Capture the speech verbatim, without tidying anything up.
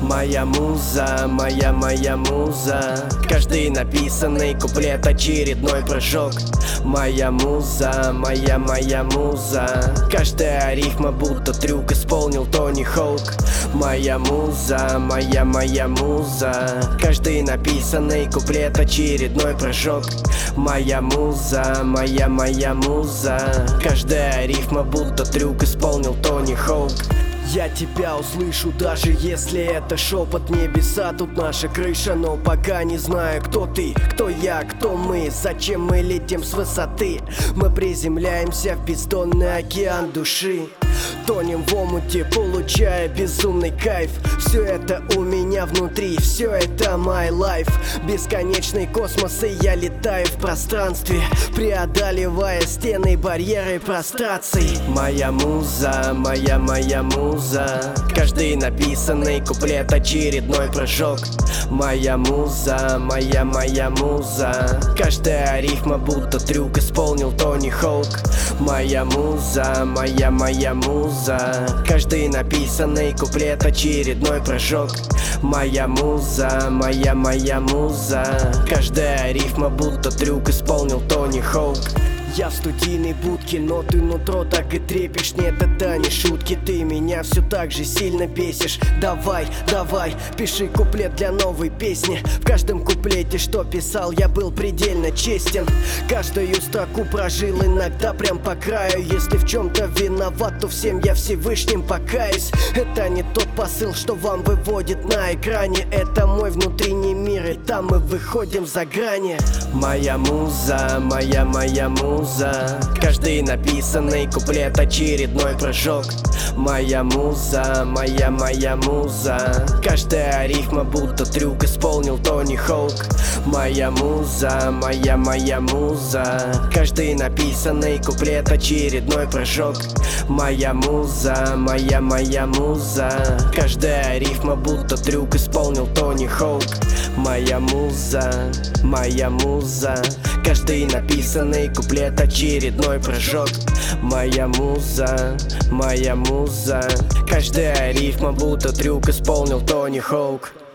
Моя муза, моя, моя муза. Каждый написанный куплет очередной прыжок. Моя муза, моя, моя муза. Каждая рифма будто трюк исполнил Тони Хоук. Моя муза, моя, моя муза. Каждый написанный куплет очередной прыжок. Моя муза, моя, моя муза. Каждая рифма будто трюк исполнил Тони Хоук. Я тебя услышу, даже если это шепот небеса. Тут наша крыша, но пока не знаю, кто ты, кто я, кто мы. Зачем мы летим с высоты? Мы приземляемся в бездонный океан души. Тонем в омуте, получая безумный кайф. Все это у меня внутри, все это my life. Бесконечный космос, и я летаю в пространстве, преодолевая стены, барьеры, простраций. Моя муза, моя, моя муза. Каждый написанный куплет очередной прыжок. Моя муза, моя, моя муза. Каждая рифма будто трюк исполнил Тони Хоук. Моя муза, моя, моя муза. Каждый написанный куплет очередной прыжок. Моя муза, моя, моя муза. Каждая рифма будто трюк исполнил Тони Хоук. Я в студийной будке, но ты нутро так и трепишь. Нет, это не шутки, ты меня все так же сильно бесишь. Давай, давай, пиши куплет для новой песни. В каждом куплете, что писал, я был предельно честен. Каждую строку прожил иногда прям по краю. Если в чем-то виноват, то всем я Всевышним покаюсь. Это не тот посыл, что вам выводит на экране. Это мой внутренний мир, и там мы выходим за грани. Моя муза, моя, моя муза. Каждый написанный куплет очередной прыжок. Моя муза, моя, моя муза. Каждая рифма будто трюк исполнил Тони Хоук. Моя муза, моя, моя муза. Каждый написанный куплет очередной прыжок. Моя муза, моя, моя муза. Каждая рифма будто трюк исполнил Тони Хоук. Моя муза, моя муза. Каждый написанный куплет очередной прыжок. Моя муза, моя муза. Каждая рифма будто трюк исполнил Тони Хоук.